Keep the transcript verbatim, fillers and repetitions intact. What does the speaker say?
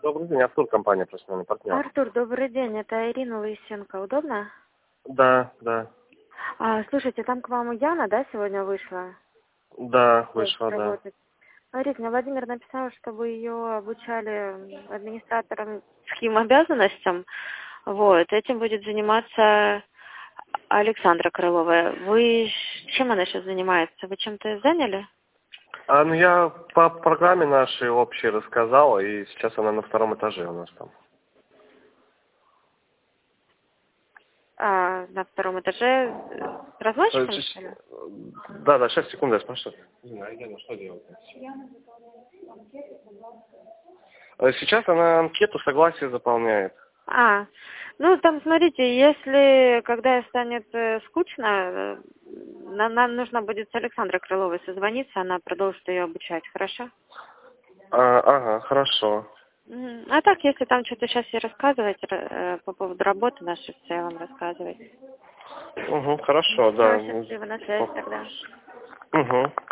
Добрый день, Артур, компания «Профессиональный партнер». Артур, добрый день. Это Ирина Лысенко. Удобно? Да, да. А, слушайте, там к вам Яна, да, сегодня вышла? Да, То есть вышла, да. работать. Смотрите, мне Владимир написал, чтобы ее обучали администраторским обязанностям. Вот, этим будет заниматься Александра Крылова. Вы ш- чем она сейчас занимается? Вы чем-то заняли? А, ну я по программе нашей общей рассказала, и сейчас она на втором этаже у нас там. А, на втором этаже э, с разносчиком, Э, что ли? Да, да, сейчас, секунду, я спрошу. Не знаю, Яна, что делать? Э, Сейчас она анкету согласия заполняет. А, ну там смотрите, если когда станет э, скучно, э, нам, нам нужно будет с Александрой Крыловой созвониться, она продолжит ее обучать, хорошо? А, ага, хорошо. Мгм. А так, если там что-то сейчас ей рассказывать э, по поводу работы нашей в целом рассказывать. Угу, хорошо, Все, да. счастливо, на связи тогда. Угу.